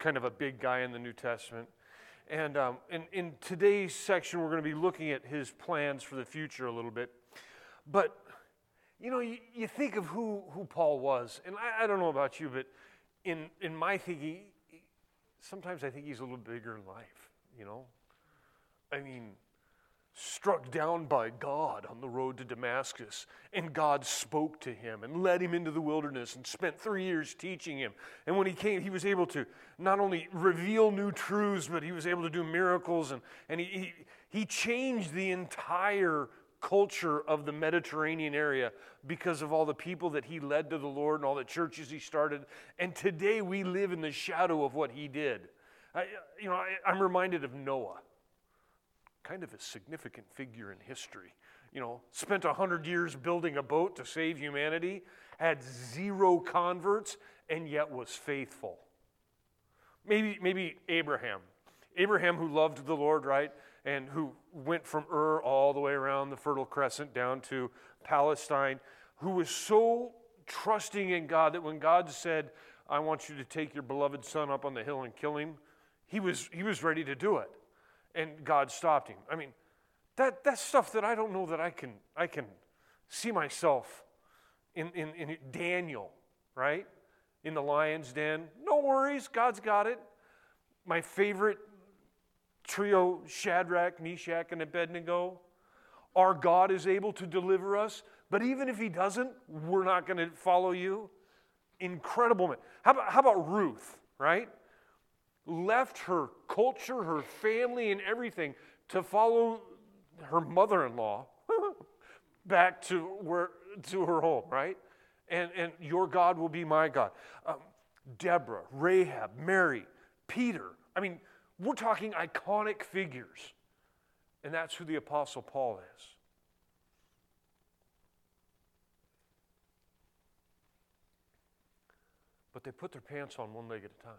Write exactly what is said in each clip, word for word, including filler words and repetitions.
kind of a big guy in the New Testament. And um, in, in today's section, we're going to be looking at his plans for the future a little bit. But, you know, you, you think of who, who Paul was. And I, I don't know about you, but in, in my thinking, sometimes I think he's a little bigger in life, you know? I mean, struck down by God on the road to Damascus, and God spoke to him and led him into the wilderness and spent three years teaching him. And when he came, he was able to not only reveal new truths, but he was able to do miracles, and, and he, he, he changed the entire culture of the Mediterranean area because of all the people that he led to the Lord and all the churches he started. And today we live in the shadow of what he did. I, you know, I, I'm reminded of Noah. Kind of a significant figure in history. You know, spent a hundred years building a boat to save humanity, had zero converts, and yet was faithful. Maybe, maybe Abraham. Abraham who loved the Lord, right? And who went from Ur all the way around the Fertile Crescent down to Palestine, who was so trusting in God that when God said, I want you to take your beloved son up on the hill and kill him, he was, he was ready to do it. And God stopped him. I mean, that that's stuff that I don't know that I can I can see myself in, in, in Daniel, right? In the lion's den. No worries, God's got it. My favorite trio, Shadrach, Meshach, and Abednego. Our God is able to deliver us, but even if he doesn't, we're not going to follow you. Incredible man. How about, how about Ruth, right? Left her culture, her family, and everything to follow her mother-in-law back to where to her home, right? And and your God will be my God. Um, Deborah, Rahab, Mary, Peter. I mean, we're talking iconic figures, and that's who the Apostle Paul is. But they put their pants on one leg at a time.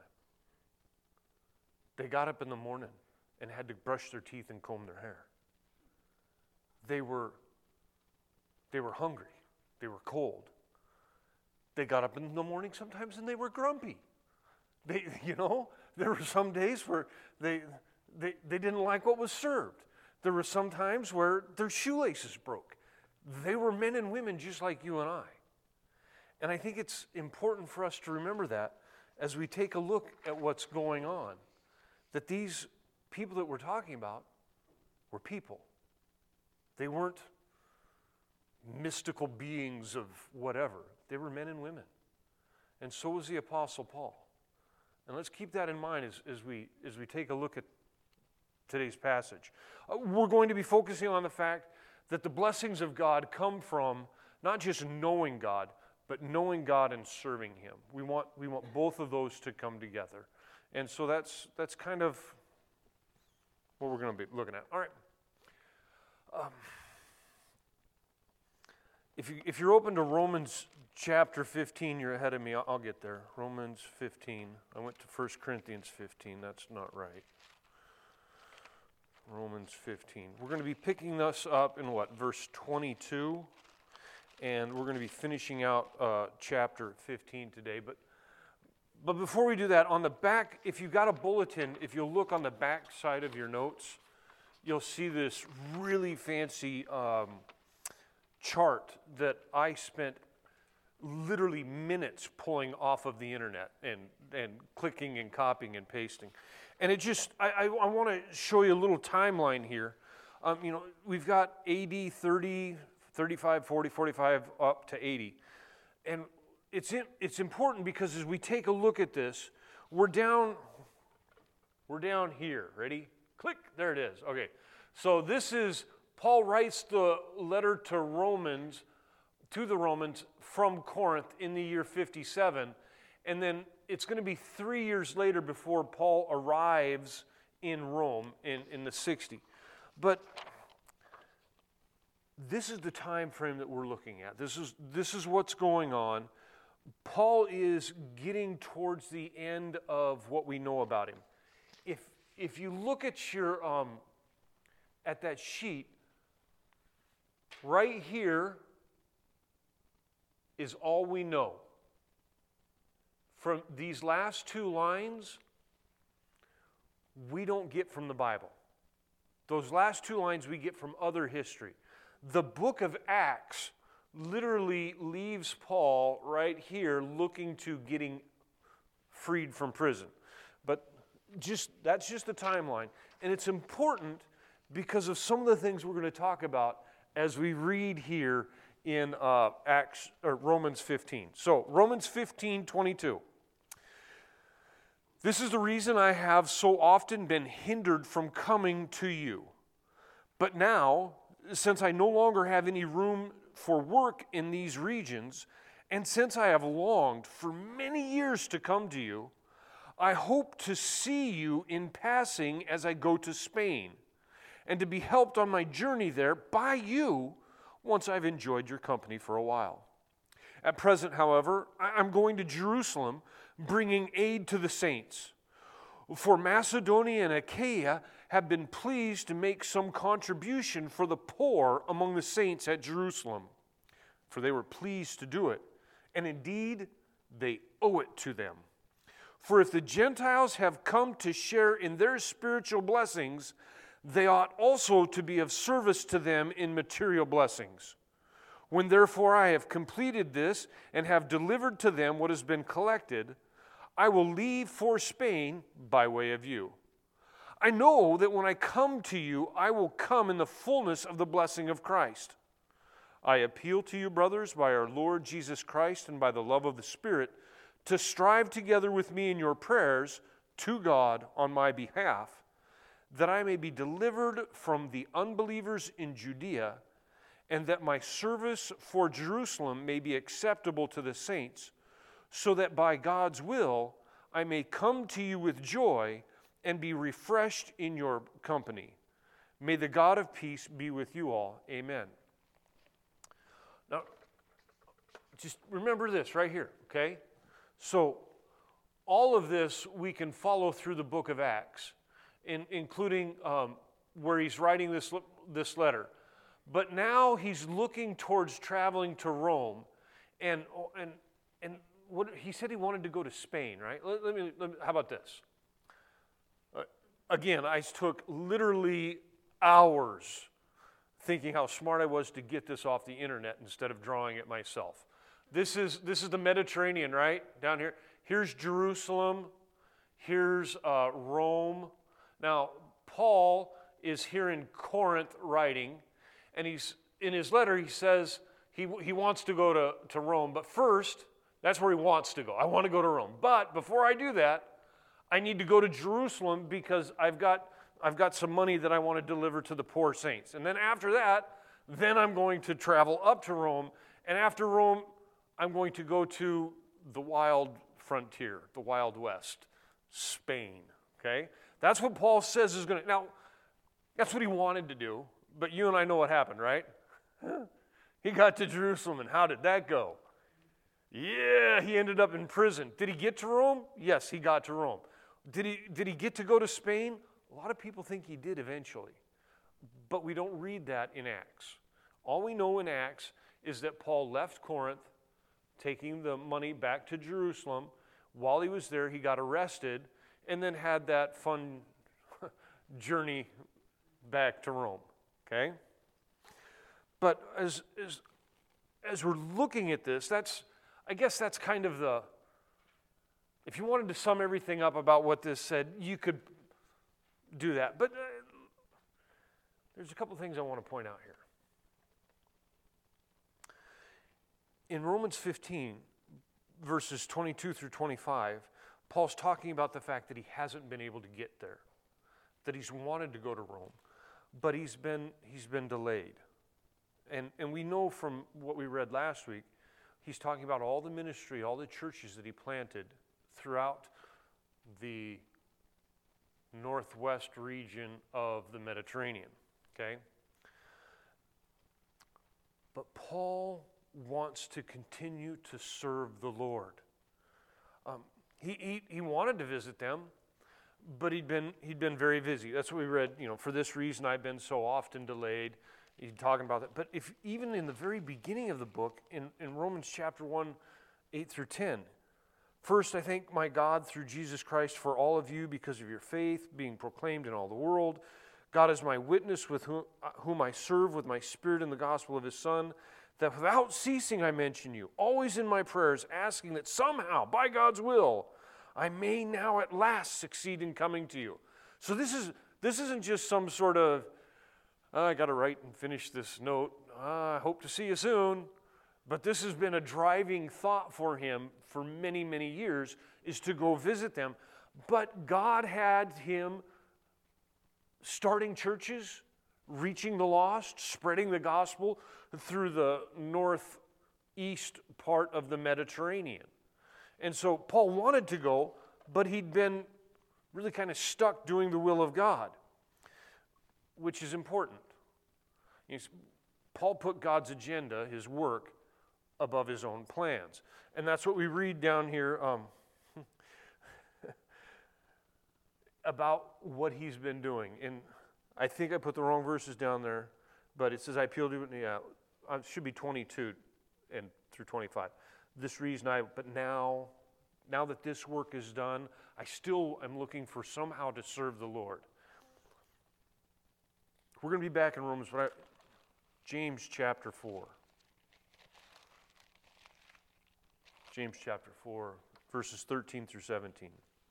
They got up in the morning and had to brush their teeth and comb their hair. They were, they were hungry. They were cold. They got up in the morning sometimes and they were grumpy. They, you know, there were some days where they, they, they didn't like what was served. There were some times where their shoelaces broke. They were men and women just like you and I. And I think it's important for us to remember that as we take a look at what's going on. That these people that we're talking about were people. They weren't mystical beings of whatever. They were men and women. And so was the Apostle Paul. And let's keep that in mind as, as, we, as we take a look at today's passage. Uh, we're going to be focusing on the fact that the blessings of God come from not just knowing God, but knowing God and serving him. We want, we want both of those to come together. And so that's that's kind of what we're going to be looking at. All right. Um, if you if you're open to Romans chapter fifteen, you're ahead of me. I'll, I'll get there. Romans fifteen. I went to First Corinthians fifteen. That's not right. Romans fifteen. We're going to be picking this up in what? Verse twenty-two. And we're going to be finishing out uh, chapter fifteen today. But But before we do that, on the back, if you've got a bulletin, if you'll look on the back side of your notes, you'll see this really fancy um, chart that I spent literally minutes pulling off of the internet and, and clicking and copying and pasting. And it just, I, I, I want to show you a little timeline here. Um, you know, we've got A D thirty, thirty-five, forty, forty-five, up to eighty. And It's in, it's important because as we take a look at this, we're down, we're down here. Ready? Click. There it is. Okay. So this is, Paul writes the letter to Romans, to the Romans from Corinth in the year fifty-seven. And then it's going to be three years later before Paul arrives in Rome in, in the sixty. But this is the time frame that we're looking at. This is, this is what's going on. Paul is getting towards the end of what we know about him. If if you look at your um, at that sheet, right here is all we know. From these last two lines, we don't get from the Bible. Those last two lines we get from other history. The book of Acts literally leaves Paul right here looking to getting freed from prison. But just that's just the timeline. And it's important because of some of the things we're going to talk about as we read here in uh, Acts or Romans fifteen. So Romans fifteen twenty-two. This is the reason I have so often been hindered from coming to you. But now, since I no longer have any room for work in these regions, and since I have longed for many years to come to you, I hope to see you in passing as I go to Spain, and to be helped on my journey there by you once I've enjoyed your company for a while. At present, however, I'm going to Jerusalem, bringing aid to the saints. For Macedonia and Achaia have been pleased to make some contribution for the poor among the saints at Jerusalem, for they were pleased to do it, and indeed they owe it to them. For if the Gentiles have come to share in their spiritual blessings, they ought also to be of service to them in material blessings. When therefore I have completed this and have delivered to them what has been collected, I will leave for Spain by way of you. I know that when I come to you, I will come in the fullness of the blessing of Christ. I appeal to you, brothers, by our Lord Jesus Christ and by the love of the Spirit, to strive together with me in your prayers to God on my behalf, that I may be delivered from the unbelievers in Judea, and that my service for Jerusalem may be acceptable to the saints, so that by God's will I may come to you with joy and be refreshed in your company. May the God of peace be with you all. Amen. Now, just remember this right here, okay? So, all of this we can follow through the book of Acts, in, including um, where he's writing this, this letter. But now he's looking towards traveling to Rome, and and and what he said he wanted to go to Spain, right? Let, let, me, let me. How about this? Uh, again, I took literally hours thinking how smart I was to get this off the internet instead of drawing it myself. This is this is the Mediterranean, right? Down here. Here's Jerusalem. Here's uh, Rome. Now, Paul is here in Corinth writing, and he's in his letter, he says he, he wants to go to, to Rome, but first, that's where he wants to go. I want to go to Rome. But before I do that, I need to go to Jerusalem because I've got, I've got some money that I want to deliver to the poor saints. And then after that, then I'm going to travel up to Rome, and after Rome, I'm going to go to the wild frontier, the Wild West, Spain, okay? That's what Paul says is going to, now, that's what he wanted to do, but you and I know what happened, right? He got to Jerusalem, and how did that go? Yeah, he ended up in prison. Did he get to Rome? Yes, he got to Rome. Did he, did he get to go to Spain? A lot of people think he did eventually, but we don't read that in Acts. All we know in Acts is that Paul left Corinth, taking the money back to Jerusalem. While he was there, he got arrested and then had that fun journey back to Rome, okay? But as, as, as we're looking at this, that's, I guess that's kind of the, if you wanted to sum everything up about what this said, you could do that. But uh, there's a couple things I want to point out here. In Romans fifteen, verses twenty-two through twenty-five, Paul's talking about the fact that he hasn't been able to get there, that he's wanted to go to Rome, but he's been he's been delayed. And, and we know from what we read last week, he's talking about all the ministry, all the churches that he planted throughout the northwest region of the Mediterranean, okay? But Paul wants to continue to serve the Lord. Um, he, he he wanted to visit them, but he'd been he'd been very busy. That's what we read. You know, for this reason I've been so often delayed. He's talking about that. But if even in the very beginning of the book, in, in Romans chapter one, eight through ten, First, I thank my God through Jesus Christ for all of you because of your faith being proclaimed in all the world. God is my witness with whom, whom I serve with my spirit in the gospel of his Son, that without ceasing I mention you, always in my prayers, asking that somehow, by God's will, I may now at last succeed in coming to you. So this is this isn't just some sort of, oh, I got to write and finish this note. Uh, I hope to see you soon. But this has been a driving thought for him for many, many years, is to go visit them. But God had him starting churches, reaching the lost, spreading the gospel through the northeast part of the Mediterranean. And so Paul wanted to go, but he'd been really kind of stuck doing the will of God, which is important. You see, Paul put God's agenda, his work, above his own plans. And that's what we read down here um, about what he's been doing. And I think I put the wrong verses down there, but it says, I appeal to it, yeah, it should be twenty-two and through twenty-five. This reason I, but now, now that this work is done, I still am looking for somehow to serve the Lord. We're going to be back in Romans, but I, James chapter four. James chapter four, verses thirteen through seventeen.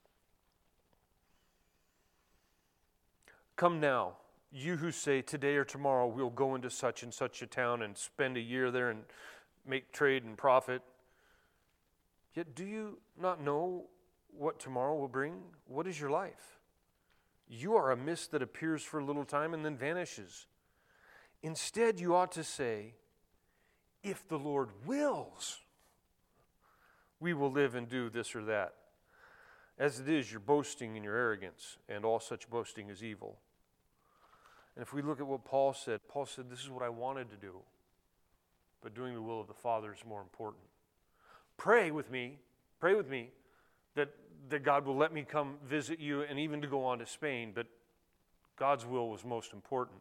Come now, you who say, today or tomorrow we'll go into such and such a town and spend a year there and make trade and profit. Yet do you not know what tomorrow will bring? What is your life? You are a mist that appears for a little time and then vanishes. Instead, you ought to say, if the Lord wills, we will live and do this or that. As it is, you're boasting in your arrogance, and all such boasting is evil. And if we look at what Paul said, Paul said, this is what I wanted to do, but doing the will of the Father is more important. Pray with me, pray with me that, that God will let me come visit you and even to go on to Spain, but God's will was most important.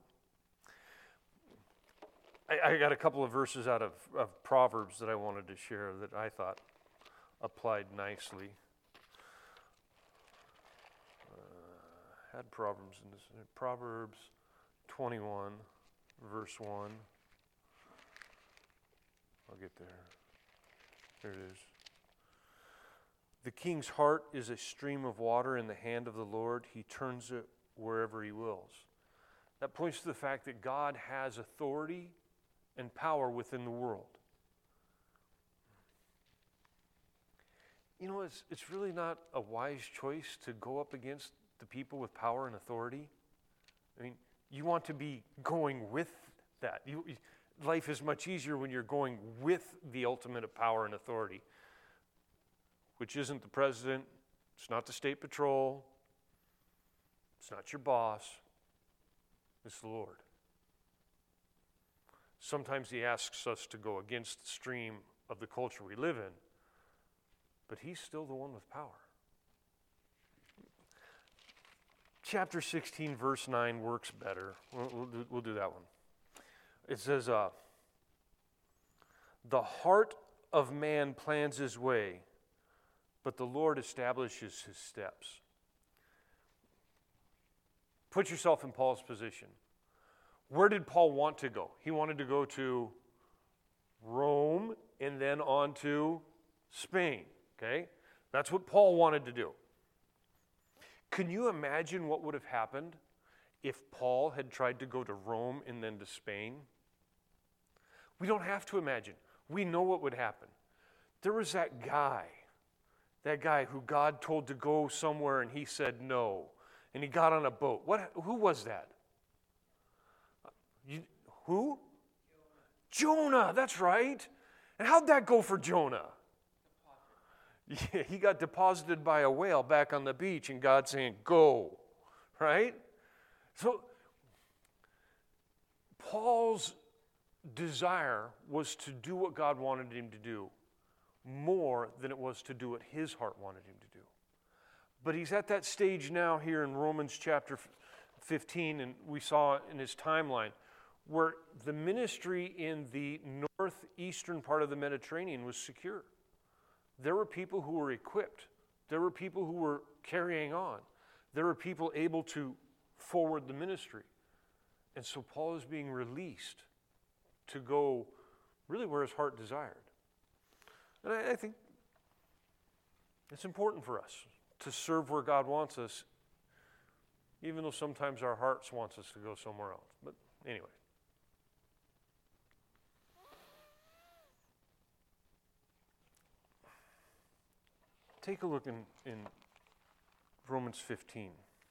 I, I got a couple of verses out of, of Proverbs that I wanted to share that I thought applied nicely. Uh, had Proverbs in this. Proverbs twenty-one, verse one. I'll get there. There it is. The king's heart is a stream of water in the hand of the Lord. He turns it wherever he wills. That points to the fact that God has authority and power within the world. You know, it's, it's really not a wise choice to go up against the people with power and authority. I mean, you want to be going with that. You, life is much easier when you're going with the ultimate of power and authority, which isn't the president, it's not the state patrol, it's not your boss, it's the Lord. Sometimes he asks us to go against the stream of the culture we live in, but he's still the one with power. Chapter sixteen, verse nine works better. We'll, we'll, do, we'll do that one. It says, uh, the heart of man plans his way, but the Lord establishes his steps. Put yourself in Paul's position. Where did Paul want to go? He wanted to go to Rome and then on to Spain. Okay? That's what Paul wanted to do. Can you imagine what would have happened if Paul had tried to go to Rome and then to Spain? We don't have to imagine. We know what would happen. There was that guy, that guy who God told to go somewhere and he said no. And he got on a boat. What? Who was that? You, who? Jonah. Jonah, that's right. And how'd that go for Jonah? Yeah, he got deposited by a whale back on the beach and God saying, go, right? So Paul's desire was to do what God wanted him to do more than it was to do what his heart wanted him to do. But he's at that stage now here in Romans chapter fifteen, and we saw in his timeline, where the ministry in the northeastern part of the Mediterranean was secure. there were people who were equipped. There were people who were carrying on. There were people able to forward the ministry. And so Paul is being released to go really where his heart desired. And I, I think it's important for us to serve where God wants us, even though sometimes our hearts wants us to go somewhere else. But anyway. Take a look in, in Romans fifteen.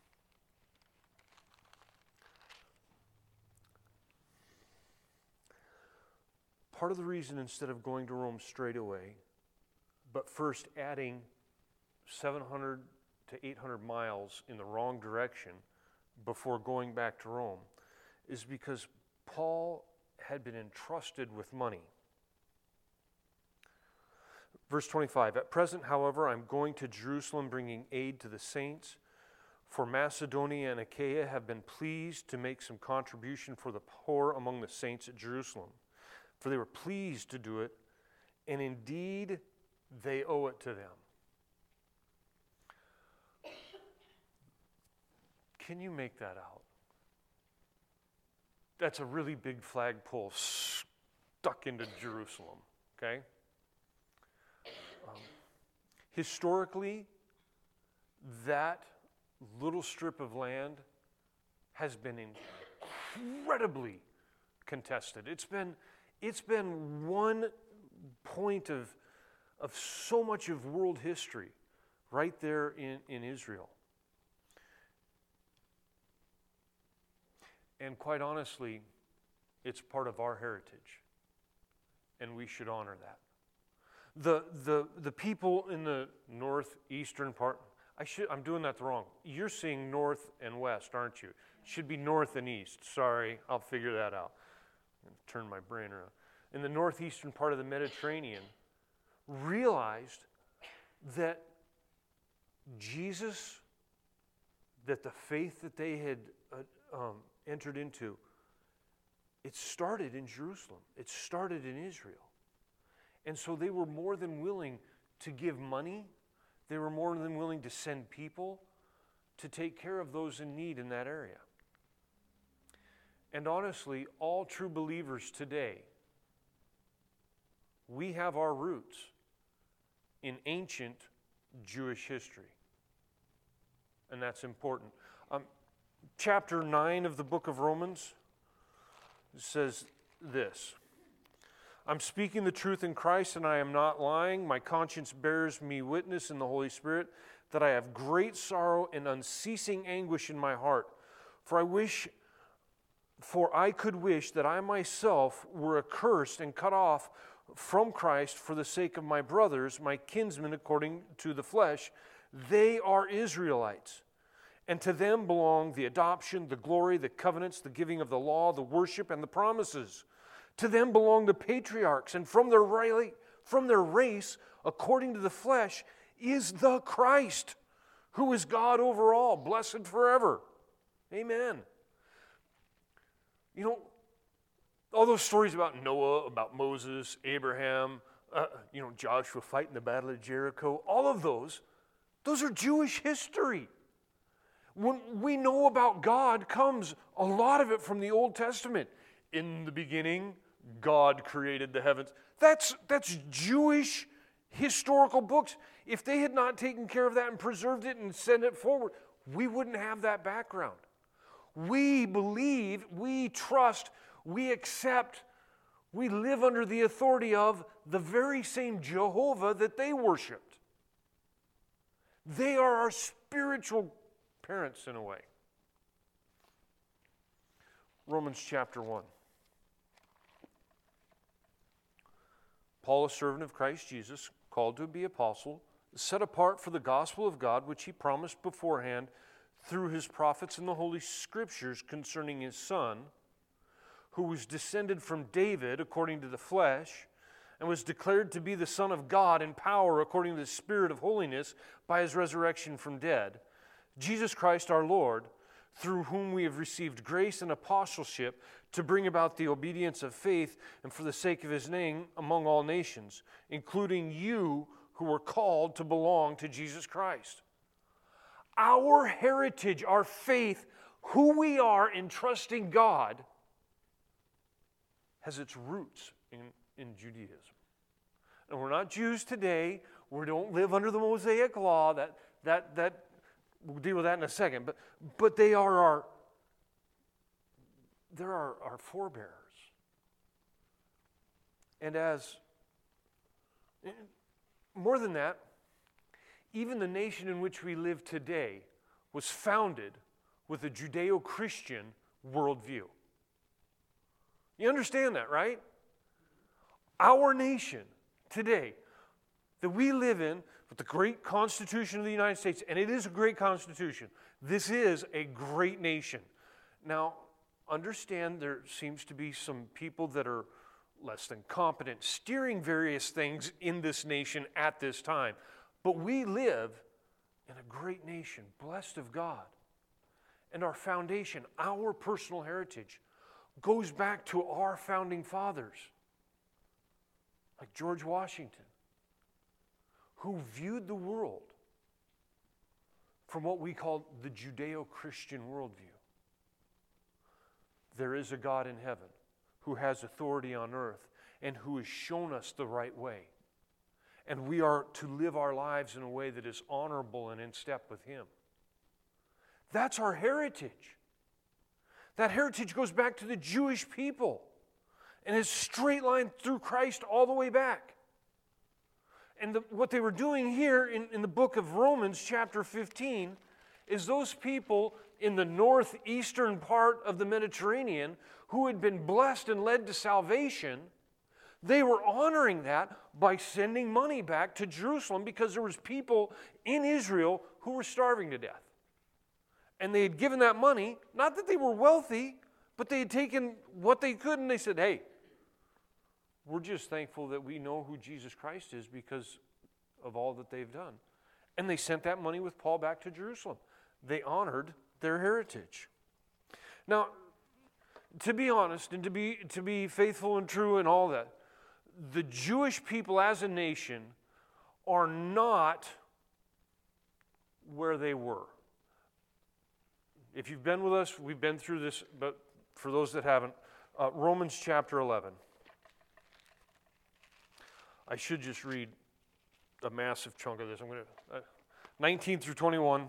Part of the reason, instead of going to Rome straight away, but first adding seven hundred to eight hundred miles in the wrong direction before going back to Rome, is because Paul had been entrusted with money. Verse twenty-five, at present, however, I'm going to Jerusalem bringing aid to the saints, for Macedonia and Achaia have been pleased to make some contribution for the poor among the saints at Jerusalem. For they were pleased to do it, and indeed they owe it to them. Can you make that out? That's a really big flagpole stuck into Jerusalem, okay? Um, historically, that little strip of land has been incredibly contested. It's been, it's been one point of, of so much of world history right there in, in Israel. And quite honestly, it's part of our heritage, and we should honor that. The, the, the people in the northeastern part, I should, I'm doing that wrong. You're seeing north and west, aren't you? It should be north and east. Sorry, I'll figure that out. Turn my brain around. In the northeastern part of the Mediterranean, realized that Jesus, that the faith that they had uh, um, entered into, it started in Jerusalem. It started in Israel. And so they were more than willing to give money. They were more than willing to send people to take care of those in need in that area. And honestly, all true believers today, we have our roots in ancient Jewish history. And that's important. Um, chapter nine of the book of Romans says this. I'm speaking the truth in Christ, and I am not lying. My conscience bears me witness in the Holy Spirit that I have great sorrow and unceasing anguish in my heart. For I wish, for I could wish that I myself were accursed and cut off from Christ for the sake of my brothers, my kinsmen according to the flesh. They are Israelites. And to them belong the adoption, the glory, the covenants, the giving of the law, the worship, and the promises. To them belong the patriarchs, and from their, from their race, according to the flesh, is the Christ, who is God over all, blessed forever. Amen. You know, all those stories about Noah, about Moses, Abraham, uh, you know, Joshua fighting the battle of Jericho, all of those, those are Jewish history. When we know about God comes a lot of it from the Old Testament. In the beginning, God created the heavens. That's, that's Jewish historical books. If they had not taken care of that and preserved it and sent it forward, we wouldn't have that background. We believe, we trust, we accept, we live under the authority of the very same Jehovah that they worshiped. They are our spiritual parents in a way. Romans chapter one. Paul, a servant of Christ Jesus, called to be apostle, set apart for the gospel of God, which he promised beforehand through his prophets in the Holy Scriptures concerning his Son, who was descended from David according to the flesh, and was declared to be the Son of God in power according to the Spirit of holiness by his resurrection from dead, Jesus Christ our Lord, through whom we have received grace and apostleship to bring about the obedience of faith and for the sake of his name among all nations, including you who were called to belong to Jesus Christ. Our heritage, our faith, who we are in trusting God, has its roots in, in Judaism. And we're not Jews today. We don't live under the Mosaic law. That, that, that, we'll deal with that in a second. But, but they are our, they're our, our forebears. And as, more than that, even the nation in which we live today was founded with a Judeo-Christian worldview. You understand that, right? Our nation today that we live in with the great Constitution of the United States, and it is a great Constitution. This is a great nation. Now, understand there seems to be some people that are less than competent steering various things in this nation at this time. But we live in a great nation, blessed of God. And our foundation, our personal heritage, goes back to our founding fathers, like George Washington, who viewed the world from what we call the Judeo-Christian worldview. There is a God in heaven who has authority on earth and who has shown us the right way. And we are to live our lives in a way that is honorable and in step with Him. That's our heritage. That heritage goes back to the Jewish people and is straight line through Christ all the way back. And the, what they were doing here in, in the book of Romans, chapter fifteen, is those people in the northeastern part of the Mediterranean who had been blessed and led to salvation, they were honoring that by sending money back to Jerusalem because there was people in Israel who were starving to death. And they had given that money, not that they were wealthy, but they had taken what they could and they said, hey, we're just thankful that we know who Jesus Christ is because of all that they've done. And they sent that money with Paul back to Jerusalem. They honored their heritage. Now, to be honest and to be, to be faithful and true and all that, the Jewish people as a nation are not where they were. If you've been with us, we've been through this, but for those that haven't, uh, Romans chapter eleven. I should just read a massive chunk of this. I'm going to, uh, nineteen through twenty-one.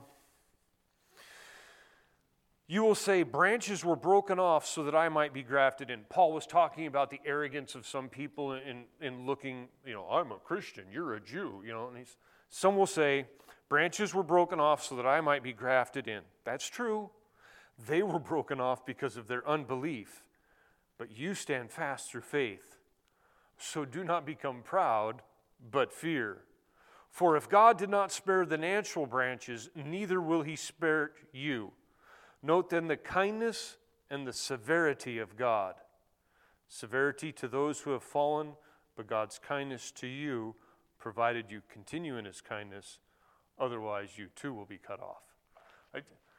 You will say, branches were broken off so that I might be grafted in. Paul was talking about the arrogance of some people in, in looking, you know, I'm a Christian, you're a Jew, you know. And he's, some will say, branches were broken off so that I might be grafted in. That's true. They were broken off because of their unbelief. But you stand fast through faith. So do not become proud, but fear. For if God did not spare the natural branches, neither will He spare you. Note then the kindness and the severity of God. Severity to those who have fallen, but God's kindness to you, provided you continue in His kindness. Otherwise, you too will be cut off. I,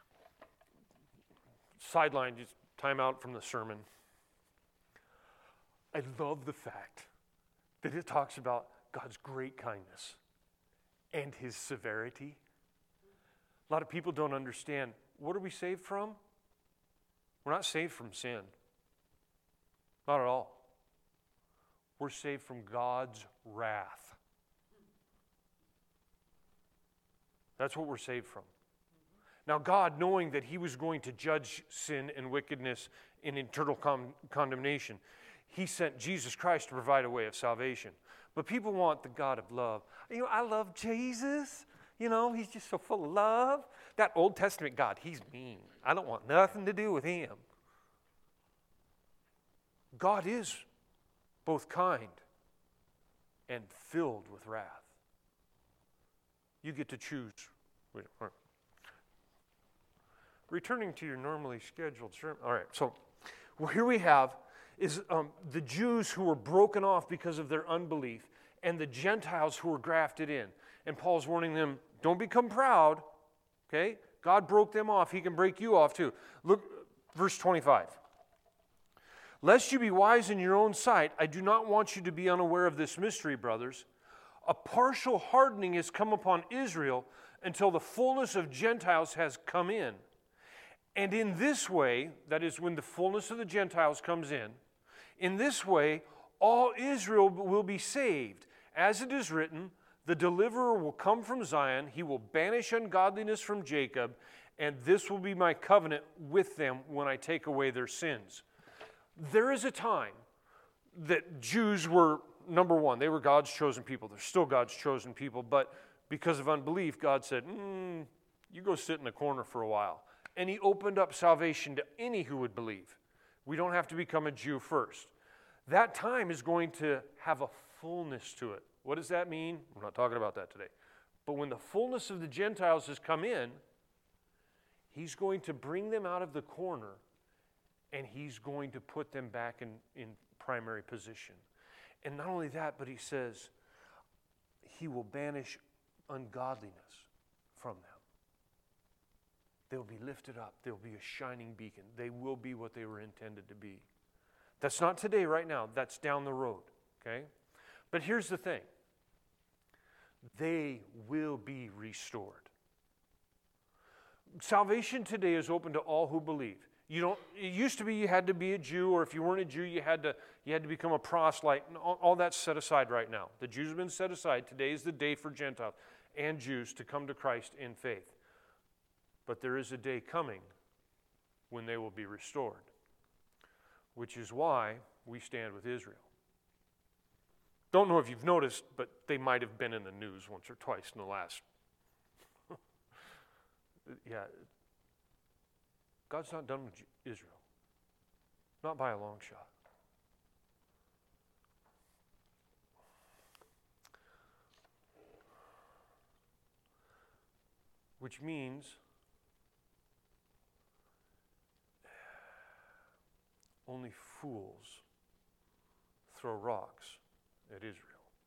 sideline, just time out from the sermon. I love the fact that it talks about God's great kindness and His severity. A lot of people don't understand. What are we saved from? We're not saved from sin. Not at all. We're saved from God's wrath. That's what we're saved from. Now, God, knowing that He was going to judge sin and wickedness in eternal con- condemnation, He sent Jesus Christ to provide a way of salvation. But people want the God of love. You know, I love Jesus. You know, He's just so full of love. That Old Testament God, He's mean. I don't want nothing to do with Him. God is both kind and filled with wrath. You get to choose. Wait, all right. Returning to your normally scheduled sermon. All right, so well, here we have is um, the Jews who were broken off because of their unbelief and the Gentiles who were grafted in. And Paul's warning them, don't become proud, okay? God broke them off. He can break you off too. Look, verse twenty-five. Lest you be wise in your own sight, I do not want you to be unaware of this mystery, brothers. A partial hardening has come upon Israel until the fullness of Gentiles has come in. And in this way, that is when the fullness of the Gentiles comes in, in this way, all Israel will be saved. As it is written, the deliverer will come from Zion, he will banish ungodliness from Jacob, and this will be my covenant with them when I take away their sins. There is a time that Jews were, number one, they were God's chosen people. They're still God's chosen people, but because of unbelief, God said, mm, you go sit in the corner for a while. And he opened up salvation to any who would believe. We don't have to become a Jew first. That time is going to have a fullness to it. What does that mean? We're not talking about that today. But when the fullness of the Gentiles has come in, he's going to bring them out of the corner, and he's going to put them back in, in primary position. And not only that, but he says he will banish ungodliness from them. They'll be lifted up. They'll be a shining beacon. They will be what they were intended to be. That's not today, right now. That's down the road, okay? But here's the thing. They will be restored. Salvation today is open to all who believe. You don't. It used to be you had to be a Jew, or if you weren't a Jew, you had to you had to become a proselyte. All, all that's set aside right now. The Jews have been set aside. Today is the day for Gentiles and Jews to come to Christ in faith. But there is a day coming when they will be restored, which is why we stand with Israel. Don't know if you've noticed, but they might have been in the news once or twice in the last. yeah. God's not done with Israel. Not by a long shot. Which means only fools throw rocks at Israel.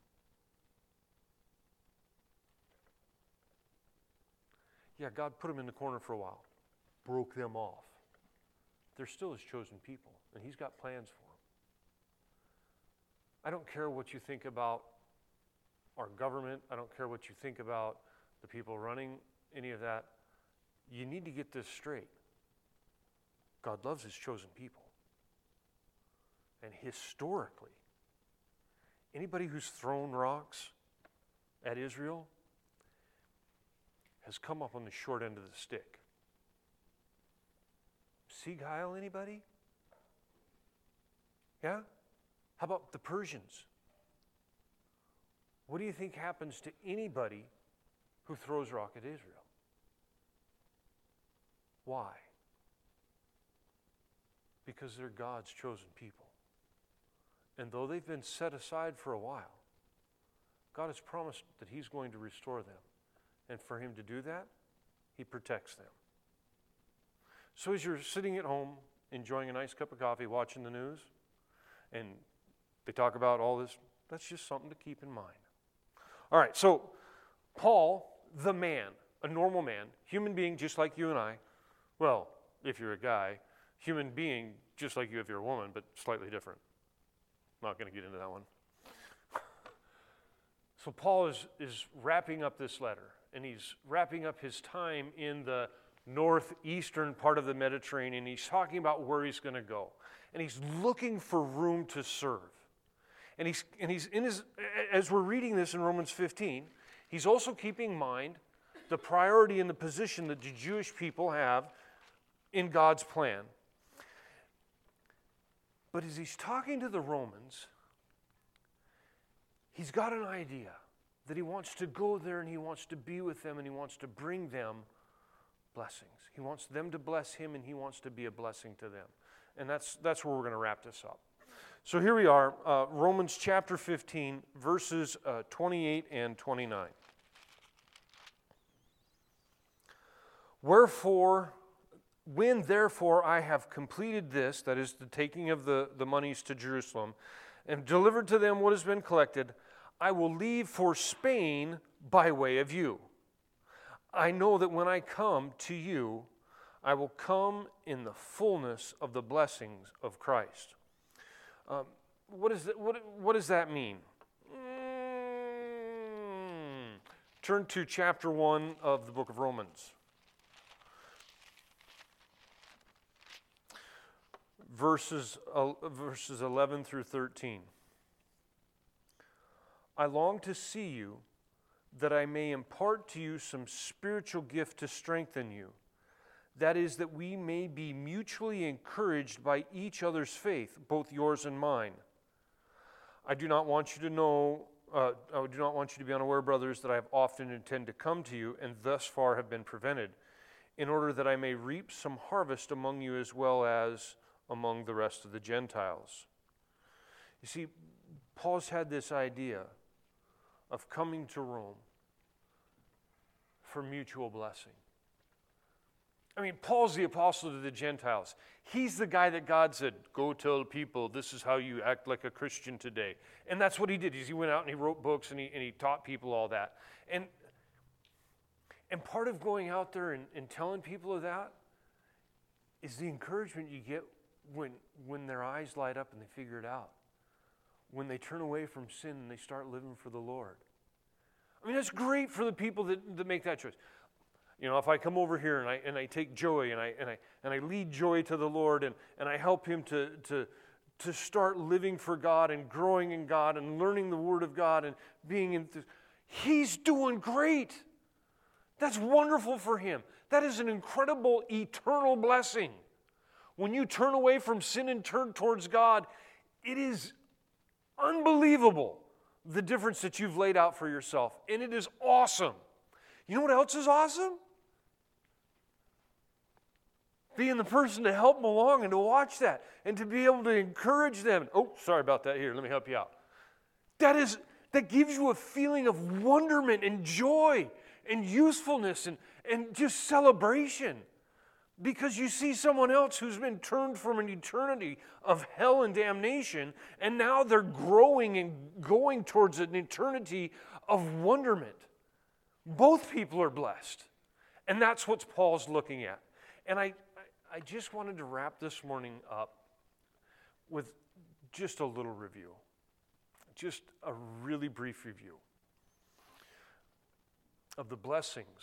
Yeah, God put them in the corner for a while, broke them off. They're still his chosen people, and he's got plans for them. I don't care what you think about our government. I don't care what you think about the people running any of that. You need to get this straight. God loves his chosen people. And historically, anybody who's thrown rocks at Israel has come up on the short end of the stick. Sieg Heil, anybody? Yeah? How about the Persians? What do you think happens to anybody who throws rock at Israel? Why? Because they're God's chosen people. And though they've been set aside for a while, God has promised that he's going to restore them. And for him to do that, he protects them. So as you're sitting at home, enjoying a nice cup of coffee, watching the news, and they talk about all this, that's just something to keep in mind. All right, so Paul, the man, a normal man, human being just like you and I, well, if you're a guy, human being just like you if you're a woman, but slightly different. Not going to get into that one. So Paul is, is wrapping up this letter, and he's wrapping up his time in the northeastern part of the Mediterranean. He's talking about where he's going to go, and he's looking for room to serve. And he's and he's in his as we're reading this in Romans fifteen, he's also keeping in mind the priority and the position that the Jewish people have in God's plan. But as he's talking to the Romans, he's got an idea that he wants to go there and he wants to be with them and he wants to bring them blessings. He wants them to bless him and he wants to be a blessing to them. And that's, that's where we're going to wrap this up. So here we are, uh, Romans chapter fifteen, verses uh, twenty-eight and twenty-nine. Wherefore, when therefore I have completed this, that is the taking of the, the monies to Jerusalem, and delivered to them what has been collected, I will leave for Spain by way of you. I know that when I come to you, I will come in the fullness of the blessings of Christ. Um, what, is that, what, what does that mean? Mm, Turn to chapter one of the book of Romans. Verses, uh, verses eleven through thirteen. I long to see you, that I may impart to you some spiritual gift to strengthen you. That is, that we may be mutually encouraged by each other's faith, both yours and mine. I do not want you to know, uh, I do not want you to be unaware, brothers, that I have often intended to come to you, and thus far have been prevented, in order that I may reap some harvest among you as well as among the rest of the Gentiles. You see, Paul's had this idea of coming to Rome for mutual blessing. I mean, Paul's the apostle to the Gentiles. He's the guy that God said, go tell people this is how you act like a Christian today. And that's what he did. He went out and he wrote books and he, and he taught people all that. And, and part of going out there and, and telling people of that is the encouragement you get when, when their eyes light up and they figure it out. When they turn away from sin and they start living for the Lord. I mean, that's great for the people that, that make that choice. You know, if I come over here and I and I take Joey and I and I and I lead Joey to the Lord and, and I help him to, to to start living for God and growing in God and learning the Word of God and being in th- he's doing great. That's wonderful for him. That is an incredible eternal blessing. When you turn away from sin and turn towards God, it is unbelievable, the difference that you've laid out for yourself. And it is awesome. You know what else is awesome? Being the person to help them along and to watch that and to be able to encourage them. Oh, sorry about that. Here, let me help you out. That is, that gives you a feeling of wonderment and joy and usefulness and, and just celebration. Because you see someone else who's been turned from an eternity of hell and damnation, and now they're growing and going towards an eternity of wonderment. Both people are blessed. And that's what Paul's looking at. And I, I just wanted to wrap this morning up with just a little review. Just a really brief review of the blessings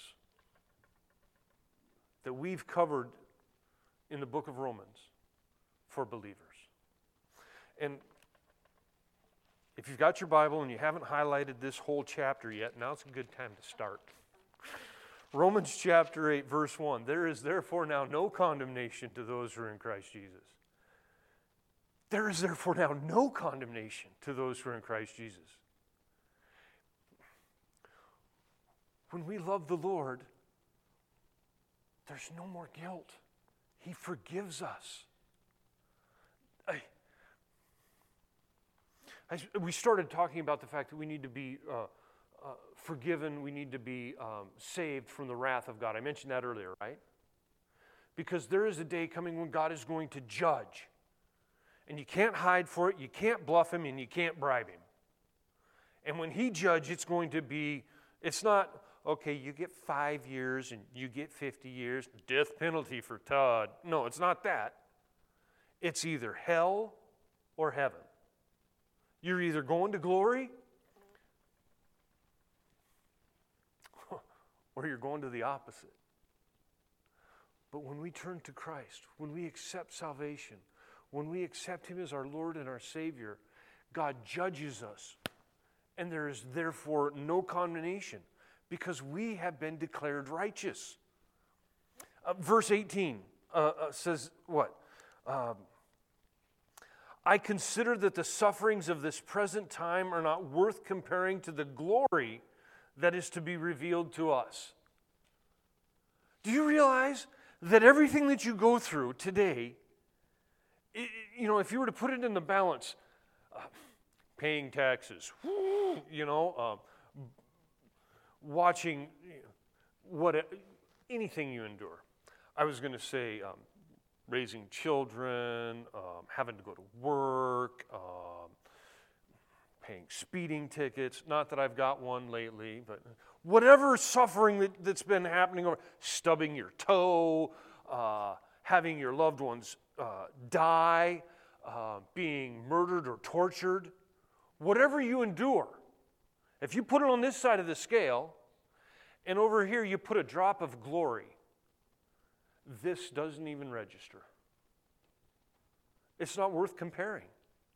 that we've covered in the book of Romans for believers. And if you've got your Bible and you haven't highlighted this whole chapter yet, now's a good time to start. Romans chapter eight, verse one, there is therefore now no condemnation to those who are in Christ Jesus. There is therefore now no condemnation to those who are in Christ Jesus. When we love the Lord, there's no more guilt. He forgives us. I, I, we started talking about the fact that we need to be uh, uh, forgiven. We need to be um, saved from the wrath of God. I mentioned that earlier, right? Because there is a day coming when God is going to judge. And you can't hide for it. You can't bluff him and you can't bribe him. And when he judges, it's going to be, it's not, okay, you get five years and you get fifty years, death penalty for Todd. No, it's not that. It's either hell or heaven. You're either going to glory or you're going to the opposite. But when we turn to Christ, when we accept salvation, when we accept him as our Lord and our Savior, God judges us. And there is therefore no condemnation, because we have been declared righteous. Uh, verse eighteen uh, uh, says what? Um, I consider that the sufferings of this present time are not worth comparing to the glory that is to be revealed to us. Do you realize that everything that you go through today, it, you know, if you were to put it in the balance, uh, paying taxes, whoo, you know, uh, watching what anything you endure. I was going to say um, raising children, um, having to go to work, um, paying speeding tickets. Not that I've got one lately, but whatever suffering that, that's been happening, or stubbing your toe, uh, having your loved ones uh, die, uh, being murdered or tortured, whatever you endure, if you put it on this side of the scale, And over here you put a drop of glory. This doesn't even register. It's not worth comparing.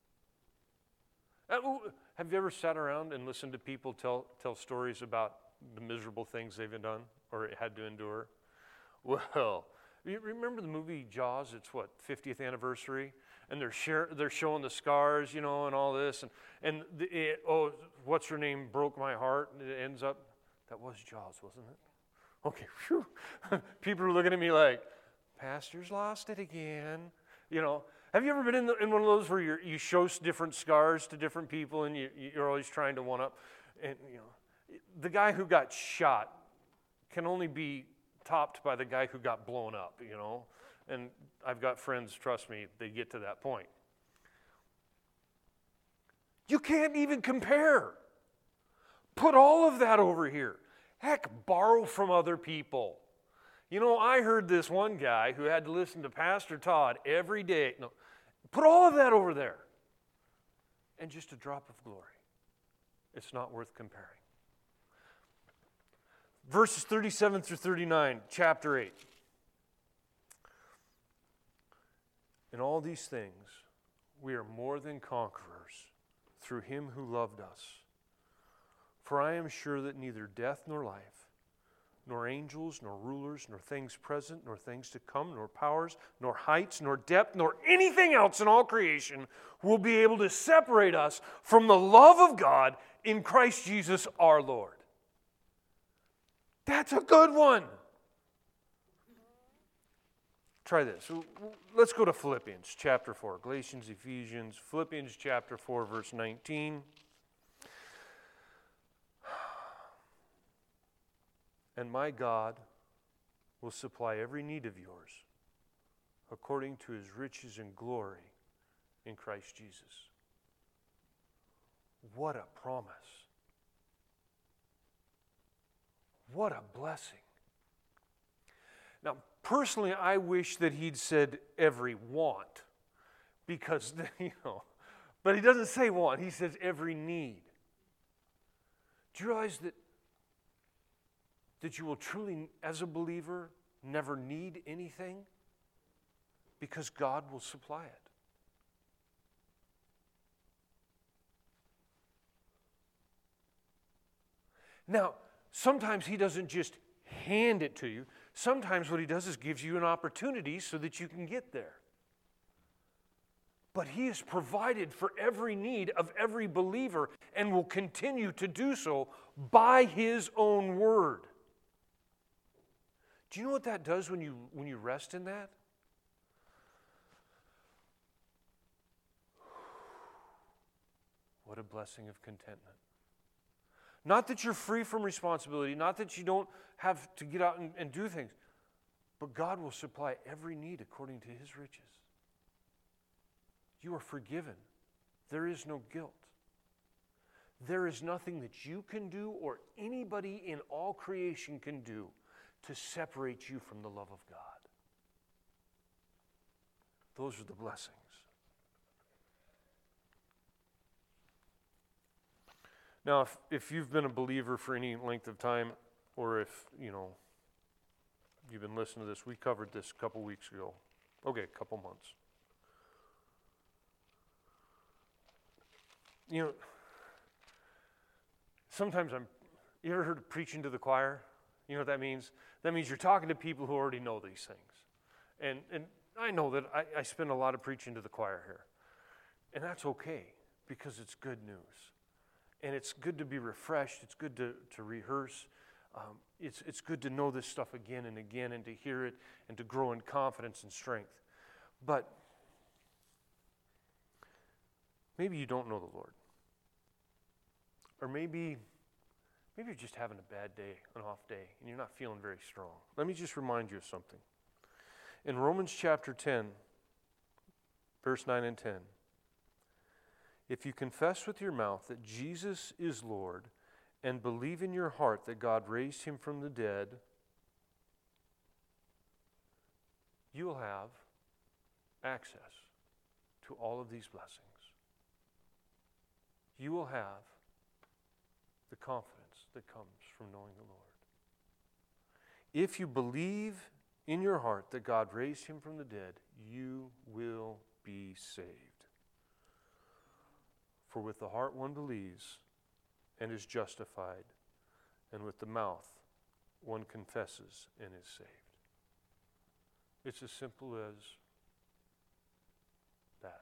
Have you ever sat around and listened to people tell, tell stories about the miserable things they've done or had to endure? Well, you remember the movie Jaws? It's what, fiftieth anniversary? And they're share, they're showing the scars, you know, and all this. And, and the, it, oh, what's her name broke my heart. And it ends up, that was Jaws, wasn't it? Okay, phew. People are looking at me like, Pastor's lost it again. You know, have you ever been in, the, in one of those where you're, you show different scars to different people and you, you're always trying to one up? And, you know, the guy who got shot can only be topped by the guy who got blown up, you know. And I've got friends, trust me, they get to that point. You can't even compare. Put all of that over here. Heck, borrow from other people. You know, I heard this one guy who had to listen to Pastor Todd every day. No, put all of that over there. And just a drop of glory. It's not worth comparing. Verses thirty-seven through thirty-nine, chapter eight. In all these things, we are more than conquerors through him who loved us. For I am sure that neither death nor life, nor angels, nor rulers, nor things present, nor things to come, nor powers, nor heights, nor depth, nor anything else in all creation will be able to separate us from the love of God in Christ Jesus our Lord. That's a good one. Try this. Let's go to Philippians chapter four. Galatians, Ephesians, Philippians chapter four, verse nineteen. And my God will supply every need of yours according to his riches and glory in Christ Jesus. What a promise. What a blessing. Now, personally, I wish that he'd said every want, because, you know, but he doesn't say want, he says every need. Do you realize that, that you will truly, as a believer, never need anything? Because God will supply it. Now, sometimes he doesn't just hand it to you. Sometimes what he does is gives you an opportunity so that you can get there. But he has provided for every need of every believer and will continue to do so by his own word. Do you know what that does when you, when you rest in that? What a blessing of contentment. Not that you're free from responsibility, not that you don't have to get out and, and do things, but God will supply every need according to his riches. You are forgiven. There is no guilt. There is nothing that you can do or anybody in all creation can do to separate you from the love of God. Those are the blessings. Now, if, if you've been a believer for any length of time, or if, you know, you've been listening to this, we covered this a couple weeks ago. Okay, a couple months. You know, sometimes I'm, you ever heard of preaching to the choir? You know what that means? That means you're talking to people who already know these things. And and I know that I, I spend a lot of preaching to the choir here. And that's okay, because it's good news. And it's good to be refreshed. It's good to, to rehearse. Um, it's, it's good to know this stuff again and again and to hear it and to grow in confidence and strength. But maybe you don't know the Lord. Or maybe, maybe you're just having a bad day, an off day, and you're not feeling very strong. Let me just remind you of something. In Romans chapter ten, verse nine and ten, if you confess with your mouth that Jesus is Lord and believe in your heart that God raised him from the dead, you will have access to all of these blessings. You will have the confidence that comes from knowing the Lord. if you believe in your heart that God raised him from the dead, you will be saved. For with the heart one believes and is justified, and with the mouth one confesses and is saved. It's as simple as that.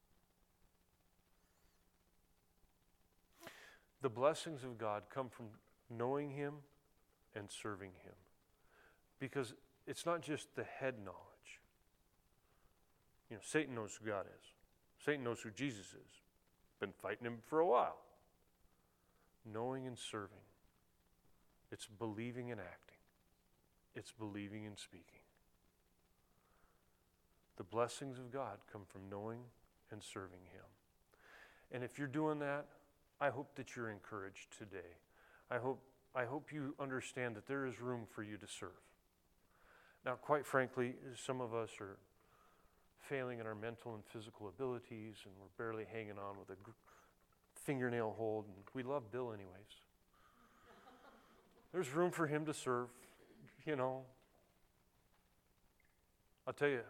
The blessings of God come from knowing him and serving him. Because it's not just the head knowledge. You know, Satan knows who God is. Satan knows who Jesus is. Been fighting him for a while. Knowing and serving. It's believing and acting. It's believing and speaking. The blessings of God come from knowing and serving him. And if you're doing that, I hope that you're encouraged today. I hope, I hope you understand that there is room for you to serve. Now, quite frankly, some of us are failing in our mental and physical abilities, and we're barely hanging on with a g- fingernail hold, and we love Bill anyways. There's room for him to serve, you know. I'll tell you,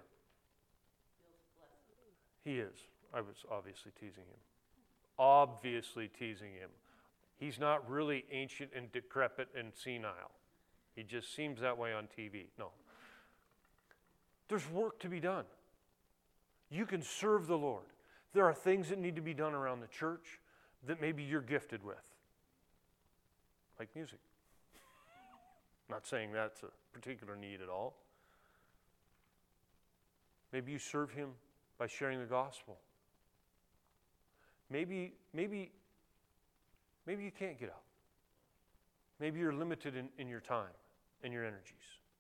he is. I was obviously teasing him. Obviously teasing him. He's not really ancient and decrepit and senile. He just seems that way on T V. No. There's work to be done. You can serve the Lord. There are things that need to be done around the church that maybe you're gifted with. Like music. Not saying that's a particular need at all. Maybe you serve him by sharing the gospel. Maybe, maybe, maybe you can't get up. Maybe you're limited in, in your time and your energies.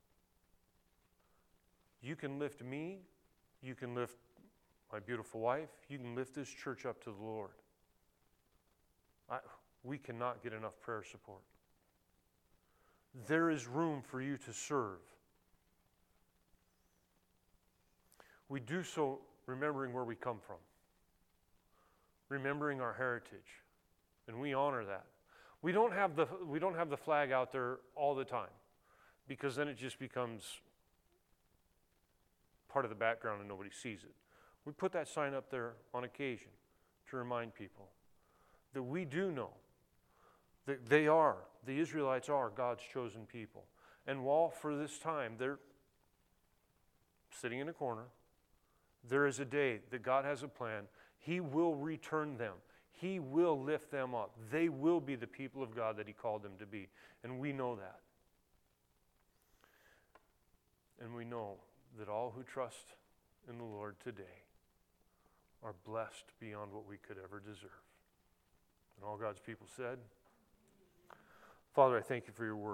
You can lift me, you can lift my beautiful wife, you can lift this church up to the Lord. I, we cannot get enough prayer support. There is room for you to serve. We do so remembering where we come from, remembering our heritage, and we honor that. We don't have the we don't have the flag out there all the time, because then it just becomes part of the background and nobody sees it. We put that sign up there on occasion to remind people that we do know that they are, the Israelites are God's chosen people. And while for this time they're sitting in a corner, there is a day that God has a plan. He will return them. He will lift them up. They will be the people of God that he called them to be. And we know that. And we know that all who trust in the Lord today are blessed beyond what we could ever deserve. And all God's people said, Father, I thank you for your word.